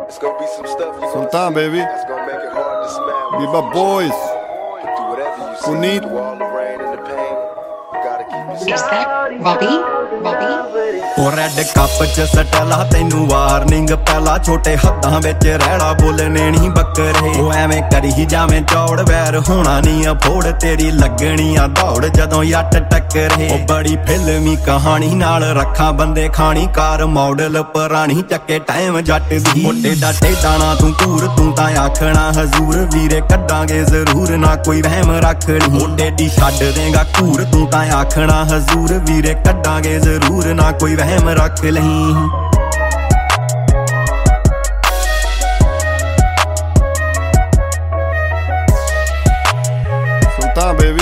Sultan, baby. Be my boys. Puneet. Is that Robbie? ਉਹ red cup ਚ ਸਟਲਾ ਤੈਨੂੰ ਵਾਰਨਿੰਗ ਪਹਿਲਾ ਛੋਟੇ ਹੱਥਾਂ ਵਿੱਚ ਰਹਿਣਾ ਬੋਲਣੇ ਨਹੀਂ ਬੱਕਰੇ ਉਹ ਐਵੇਂ ਕਰੀ ਜਾਵੇਂ ਚੌੜ ਵੈਰ ਹੋਣਾ ਨਹੀਂ ਅਫੋੜ ਤੇਰੀ ਲੱਗਣੀ ਆ ਦੌੜ ਜਦੋਂ ਯੱਟ ਟੱਕਰੇ ਉਹ ਬੜੀ ਫਿਲਮੀ ਕਹਾਣੀ ਨਾਲ ਰੱਖਾਂ ਬੰਦੇ ਖਾਣੀ ਕਾਰ ਮਾਡਲ ਪੁਰਾਣੀ ਚੱਕੇ ਟਾਈਮ ਜੱਟ ਦੀ ਮੋਟੇ ਦਾ ਟੇਡਾਣਾ ਤੂੰ ਘੂਰ ਤੂੰ ਤਾਂ ਆਖਣਾ ਹਜ਼ੂਰ ਵੀਰੇ ਕੱਢਾਂਗੇ ਜ਼ਰੂਰ ਨਾ ਕੋਈ ਵਹਿਮ ਰੱਖ ਲਈ ਮੋਟੇ ਦੀ ਛੱਡ ਦੇਗਾ ਘੂਰ ਤੂੰ ਤਾਂ ਆਖਣਾ ਹਜ਼ੂਰ ਵੀਰੇ ਕੱਢਾਂਗੇ ਜ਼ਰੂਰ ਨਾ ਕੋਈ ਵਹਿਮ ਰੱਖ ਲਈ ਸੁਲਤਾਨ ਬੇਬੀ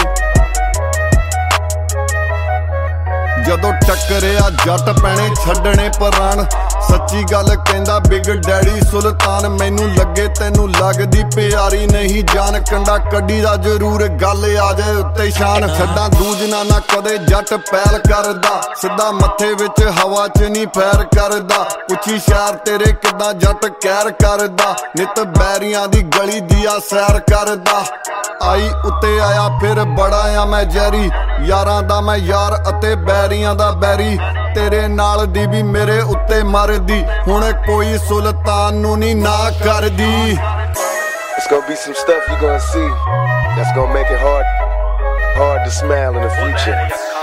ਜਦੋਂ ਟੱਕਰਿਆ ਜੱਟ ਪੈਣੇ ਛੱਡਣੇ ਪਰਾਨ ਸੱਚੀ ਗੱਲ ਕਹਿੰਦਾ ਬਿਗ ਡੈਡੀ ਸੁਲਤਾਨ ਮੈਨੂੰ ਲੱਗੇ ਤੈਨੂੰ ਲੱਗਦੀ ਪਿਆਰੀ ਨਹੀਂ ਜਾਨ ਕੰਡਾ ਕੱਢੀ ਦਾ ਜ਼ਰੂਰ ਗੱਲ ਆ ਜਾਏ ਉੱਤੇ ਸ਼ਾਨ ਛੱਡਾਂ ਦੂਜਨਾ ਨਾ ਕਦੇ ਜੱਟ ਪੈਲ ਕਰਦਾ ਸਿੱਧਾ ਮੱਥੇ ਵਿੱਚ ਹਵਾ 'ਚ ਨਹੀਂ ਫੈਰ ਕਰਦਾ ਪੁੱਛੀ ਸ਼ਹਿਰ ਤੇਰੇ ਕਿੱਦਾਂ ਜੱਟ ਕਹਿਰ ਕਰਦਾ ਨਿਤ ਬੈਰੀਆਂ ਦੀ ਗਲੀ ਦੀ ਆ ਸੈਰ ਕਰਦਾ ਆਈ ਉੱਤੇ ਆਇਆ ਫਿਰ ਬੜਾ ਆ ਮੈਂ ਜੈਰੀ ਯਾਰਾਂ ਦਾ ਮੈਂ ਯਾਰ ਅਤੇ ਬੈਰੀਆਂ ਦਾ ਬੈਰੀ ਤੇਰੇ ਨਾਲ ਦੀ ਵੀ ਮੇਰੇ ਉੱਤੇ ਮਰਦੀ ਹੁਣ ਕੋਈ ਸੁਲਤਾਨ ਨੂੰ ਨਹੀਂ ਨਾ ਕਰਦੀ It's gonna be some stuff you're gonna see that's gonna make it hard to smile in the future.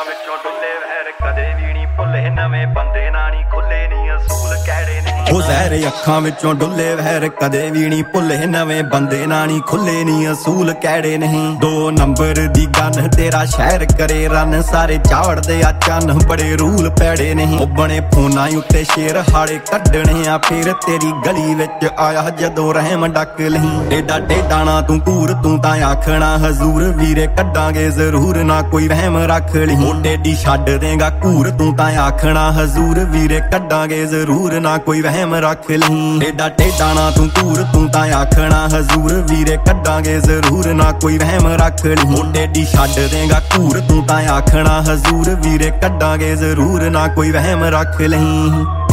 ਉਹ ਜ਼ਹਿਰ ਅੱਖਾਂ ਵਿੱਚੋਂ ਡੁੱਲੇ ਵਹਿਰ ਕਦੇ ਵੀ ਨਹੀਂ ਭੁੱਲੇ ਨਵੇਂ ਬੰਦੇ ਨਾ ਨਹੀਂ ਖੁੱਲੇ ਨਹੀਂ ਅਸੂਲ ਕਿਹੜੇ ਨਹੀਂ 2 ਨੰਬਰ ਦੀ ਗਨ ਤੇਰਾ ਸ਼ਹਿਰ ਕਰੇ ਰਨ ਸਾਰੇ ਝਾੜਦੇ ਆ ਚੰਨ ਬੜੇ ਰੂਲ ਪੈੜੇ ਨਹੀਂ ਉਹ ਬਣੇ ਫੋਨਾਂ ਉੱਤੇ ਸ਼ੇਰ ਹਾੜੇ ਕੱਢਣੇ ਆ ਫਿਰ ਤੇਰੀ ਗਲੀ ਵਿੱਚ ਆਇਆ ਜਦੋਂ ਰਹਿਮ ਡੱਕ ਲਈ ਡੇਡਾ ਡੇਡਾਣਾ ਤੂੰ ਘੂਰ ਤੂੰ ਤਾਂ ਆਖਣਾ ਹਜ਼ੂਰ ਵੀਰੇ ਕੱਢਾਂਗੇ ਜ਼ਰੂਰ ਨਾ ਕੋਈ ਵਹਿਮ ਰੱਖ ਲਈ ਮੋਢੇ ਦੀ ਛੱਡ ਦੇਗਾ ਘੂਰ ਤੂੰ ਤਾਂ ਆਖਣਾ ਹਜ਼ੂਰ ਵੀਰੇ ਕੱਢਾਂਗੇ ਜ਼ਰੂਰ ਨਾ ਕੋਈ ਵਹਿਮ ਰੱਖ ਲਈ ਡੇਡਾ ਡੇਡਾਣਾ ਤੂੰ ਘੂਰ ਤੂੰ ਤਾਂ ਆਖਣਾ ਹਜ਼ੂਰ ਵੀਰੇ ਕੱਢਾਂਗੇ ਜ਼ਰੂਰ ਨਾ ਕੋਈ ਵਹਿਮ ਰੱਖ ਲਈ ਮੋਢੇ ਦੀ ਛੱਡ ਦੇਗਾ ਘੂਰ ਤੂੰ ਤਾਂ ਆਖਣਾ ਹਜ਼ੂਰ ਵੀਰੇ ਕੱਢਾਂਗੇ ਜ਼ਰੂਰ ਨਾ ਕੋਈ ਵਹਿਮ ਰੱਖ ਲਈ